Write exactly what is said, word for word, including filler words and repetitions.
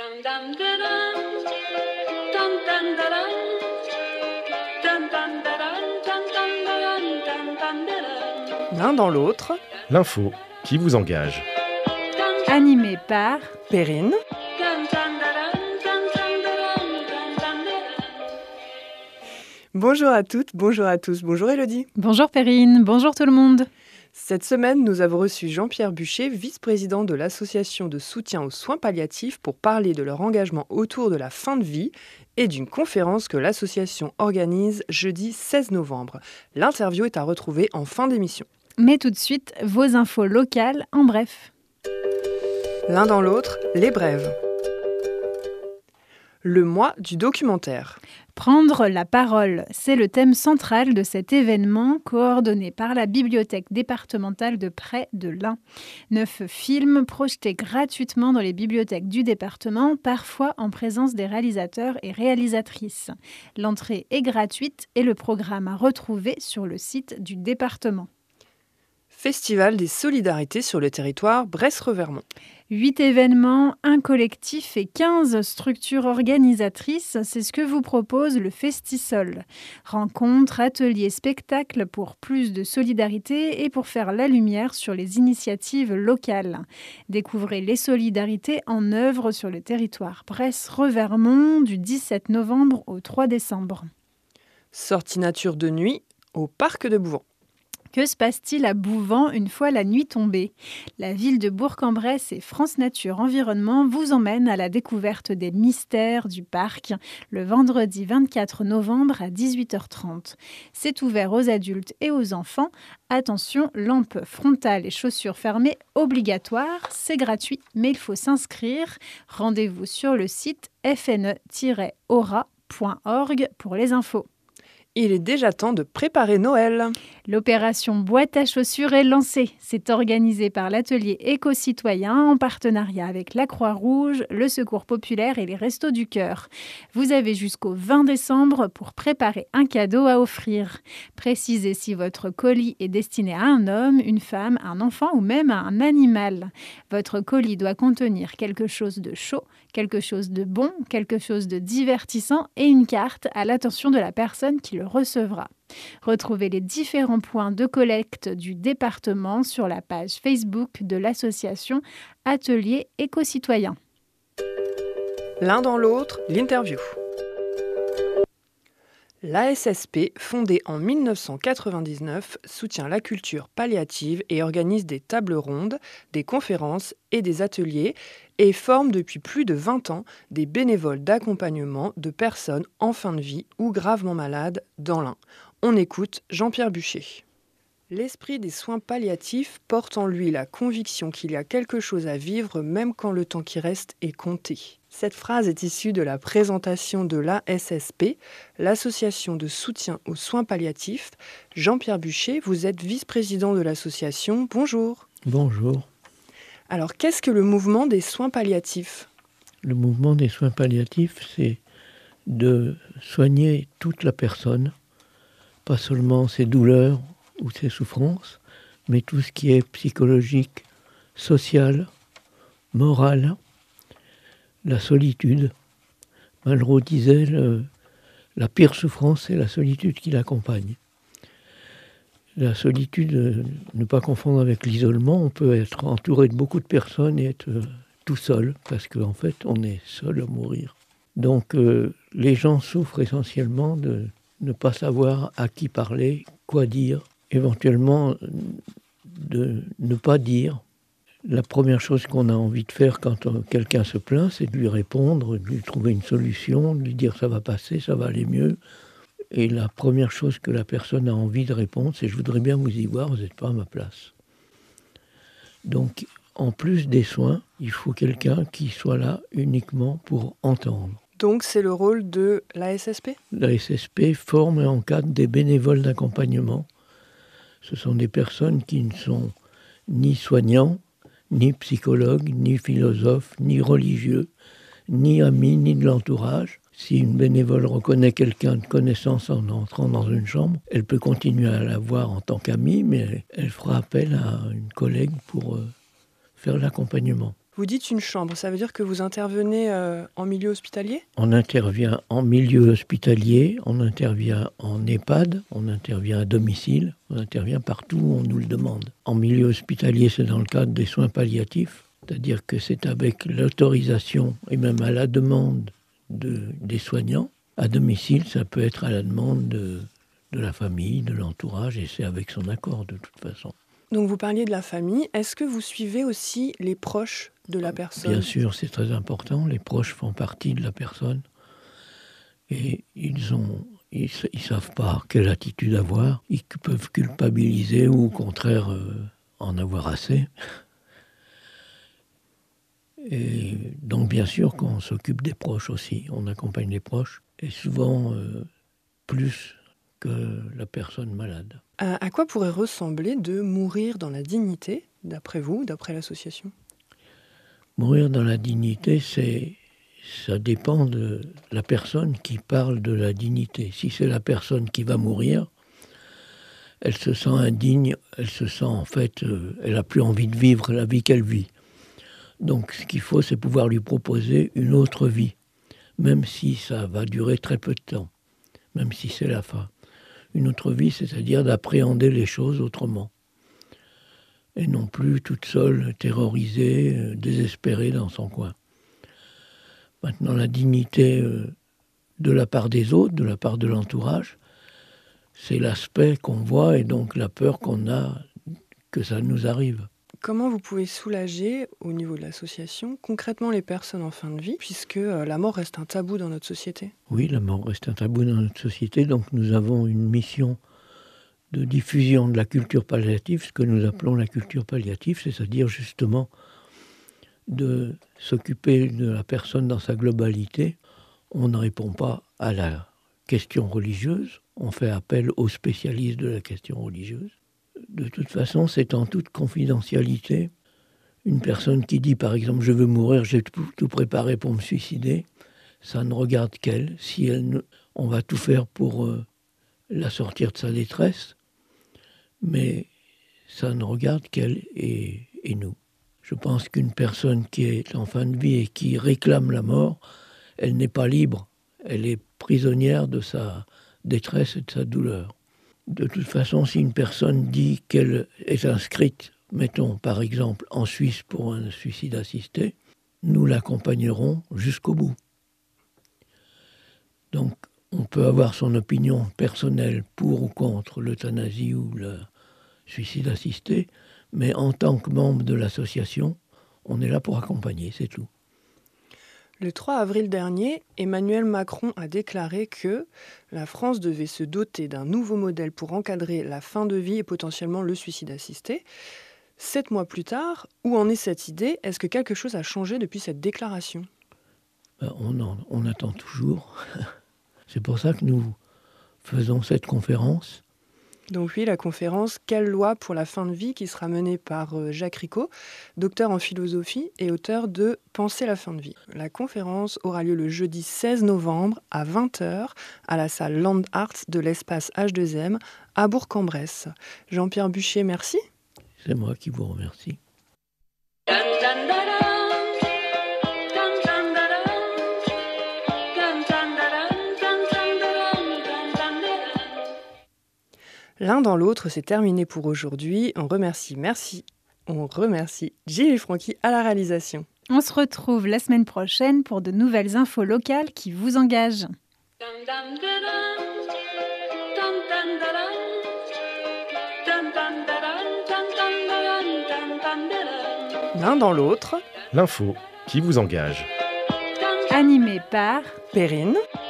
L'un dans l'autre, l'info qui vous engage. Animé par Perrine. Bonjour à toutes, bonjour à tous, bonjour Élodie. Bonjour Perrine, bonjour tout le monde. Cette semaine, nous avons reçu Jean-Pierre Bucher, vice-président de l'association de soutien aux soins palliatifs, pour parler de leur engagement autour de la fin de vie et d'une conférence que l'association organise jeudi seize novembre. L'interview est à retrouver en fin d'émission. Mais tout de suite, vos infos locales en bref. L'un dans l'autre, les brèves. Le mois du documentaire. Prendre la parole, c'est le thème central de cet événement coordonné par la bibliothèque départementale de Près de l'Ain. Neuf films projetés gratuitement dans les bibliothèques du département, parfois en présence des réalisateurs et réalisatrices. L'entrée est gratuite et le programme à retrouver sur le site du département. Festival des solidarités sur le territoire Bresse-Revermont. Huit événements, un collectif et quinze structures organisatrices, c'est ce que vous propose le Festisol. Rencontres, ateliers, spectacles pour plus de solidarité et pour faire la lumière sur les initiatives locales. Découvrez les solidarités en œuvre sur le territoire Bresse-Revermont du dix-sept novembre au trois décembre. Sortie nature de nuit au parc de Bouvant. Que se passe-t-il à Bouvant une fois la nuit tombée ? La ville de Bourg-en-Bresse et France Nature Environnement vous emmènent à la découverte des mystères du parc le vendredi vingt-quatre novembre à dix-huit heures trente. C'est ouvert aux adultes et aux enfants. Attention, lampe frontale et chaussures fermées obligatoires. C'est gratuit, mais il faut s'inscrire. Rendez-vous sur le site f n e tiret aura point org pour les infos. Il est déjà temps de préparer Noël. L'opération boîte à chaussures est lancée. C'est organisé par l'atelier éco-citoyen en partenariat avec la Croix-Rouge, le Secours populaire et les Restos du Cœur. Vous avez jusqu'au vingt décembre pour préparer un cadeau à offrir. Précisez si votre colis est destiné à un homme, une femme, un enfant ou même à un animal. Votre colis doit contenir quelque chose de chaud, quelque chose de bon, quelque chose de divertissant et une carte à l'attention de la personne qui le recevra. Retrouvez les différents points de collecte du département sur la page Facebook de l'association Atelier éco-citoyen. L'un dans l'autre, l'interview. L'A S S P, fondée en mille neuf cent quatre-vingt-dix-neuf, soutient la culture palliative et organise des tables rondes, des conférences et des ateliers et forme depuis plus de vingt ans des bénévoles d'accompagnement de personnes en fin de vie ou gravement malades dans l'Ain. On écoute Jean-Pierre Bucher. L'esprit des soins palliatifs porte en lui la conviction qu'il y a quelque chose à vivre même quand le temps qui reste est compté. Cette phrase est issue de la présentation de l'A S S P, l'association de soutien aux soins palliatifs. Jean-Pierre Bucher, vous êtes vice-président de l'association. Bonjour. Bonjour. Alors, qu'est-ce que le mouvement des soins palliatifs ? Le mouvement des soins palliatifs, c'est de soigner toute la personne, pas seulement ses douleurs ou ses souffrances, mais tout ce qui est psychologique, social, moral, la solitude. Malraux disait le, la pire souffrance, c'est la solitude qui l'accompagne. La solitude, euh, ne pas confondre avec l'isolement, on peut être entouré de beaucoup de personnes et être euh, tout seul, parce qu'en fait, on est seul à mourir. Donc, euh, les gens souffrent essentiellement de ne pas savoir à qui parler, quoi dire, éventuellement de ne pas dire. La première chose qu'on a envie de faire quand on, quelqu'un se plaint, c'est de lui répondre, de lui trouver une solution, de lui dire ça va passer, ça va aller mieux. Et la première chose que la personne a envie de répondre, c'est « je voudrais bien vous y voir, vous n'êtes pas à ma place ». Donc, en plus des soins, il faut quelqu'un qui soit là uniquement pour entendre. Donc, c'est le rôle de l'A S S P ? L'A S S P forme et encadre des bénévoles d'accompagnement. Ce sont des personnes qui ne sont ni soignants, ni psychologues, ni philosophes, ni religieux, ni amis, ni de l'entourage. Si une bénévole reconnaît quelqu'un de connaissance en entrant dans une chambre, elle peut continuer à la voir en tant qu'amie, mais elle fera appel à une collègue pour euh, faire l'accompagnement. Vous dites une chambre, ça veut dire que vous intervenez euh, en milieu hospitalier ? On intervient en milieu hospitalier, on intervient en EHPAD, on intervient à domicile, on intervient partout où on nous le demande. En milieu hospitalier, c'est dans le cadre des soins palliatifs, c'est-à-dire que c'est avec l'autorisation et même à la demande de, des soignants. À domicile, ça peut être à la demande de, de la famille, de l'entourage, et c'est avec son accord de toute façon. Donc vous parliez de la famille, est-ce que vous suivez aussi les proches de la personne ? Bien sûr, c'est très important. Les proches font partie de la personne et ils ont, ils, ils savent pas quelle attitude avoir. Ils peuvent culpabiliser ou au contraire euh, en avoir assez. Et donc bien sûr qu'on s'occupe des proches aussi. On accompagne les proches et souvent euh, plus que la personne malade. À, à quoi pourrait ressembler de mourir dans la dignité, d'après vous, d'après l'association ? Mourir dans la dignité, c'est, ça dépend de la personne qui parle de la dignité. Si c'est la personne qui va mourir, elle se sent indigne, elle se sent en fait, euh, elle n'a plus envie de vivre la vie qu'elle vit. Donc ce qu'il faut, c'est pouvoir lui proposer une autre vie, même si ça va durer très peu de temps, même si c'est la fin. Une autre vie, c'est-à-dire d'appréhender les choses autrement. Et non plus toute seule, terrorisée, euh, désespérée dans son coin. Maintenant, la dignité euh, de la part des autres, de la part de l'entourage, c'est l'aspect qu'on voit et donc la peur qu'on a que ça nous arrive. Comment vous pouvez soulager, au niveau de l'association, concrètement les personnes en fin de vie, puisque euh, la mort reste un tabou dans notre société ? Oui, la mort reste un tabou dans notre société, donc nous avons une mission de diffusion de la culture palliative, ce que nous appelons la culture palliative, c'est-à-dire justement de s'occuper de la personne dans sa globalité. On ne répond pas à la question religieuse, on fait appel aux spécialistes de la question religieuse. De toute façon, c'est en toute confidentialité. Une personne qui dit, par exemple, « je veux mourir, j'ai tout, tout préparé pour me suicider », ça ne regarde qu'elle. Si elle ne, on va tout faire pour euh, la sortir de sa détresse, mais ça ne regarde qu'elle et, et nous. Je pense qu'une personne qui est en fin de vie et qui réclame la mort, elle n'est pas libre. Elle est prisonnière de sa détresse et de sa douleur. De toute façon, si une personne dit qu'elle est inscrite, mettons par exemple en Suisse pour un suicide assisté, nous l'accompagnerons jusqu'au bout. Donc on peut avoir son opinion personnelle pour ou contre l'euthanasie ou le suicide assisté, mais en tant que membre de l'association, on est là pour accompagner, c'est tout. Le trois avril dernier, Emmanuel Macron a déclaré que la France devait se doter d'un nouveau modèle pour encadrer la fin de vie et potentiellement le suicide assisté. Sept mois plus tard, où en est cette idée ? Est-ce que quelque chose a changé depuis cette déclaration ? Ben, on, en, on attend toujours. C'est pour ça que nous faisons cette conférence. Donc oui, la conférence « Quelle loi pour la fin de vie » qui sera menée par Jacques Ricot, docteur en philosophie et auteur de « Penser la fin de vie ». La conférence aura lieu le jeudi seize novembre à vingt heures à la salle Landart de l'espace H deux M à Bourg-en-Bresse. Jean-Pierre Bucher, merci. C'est moi qui vous remercie. L'un dans l'autre, c'est terminé pour aujourd'hui. On remercie, merci, on remercie Jimmy Francky à la réalisation. On se retrouve la semaine prochaine pour de nouvelles infos locales qui vous engagent. L'un dans l'autre, L'info qui vous engage. Animé par Perrine,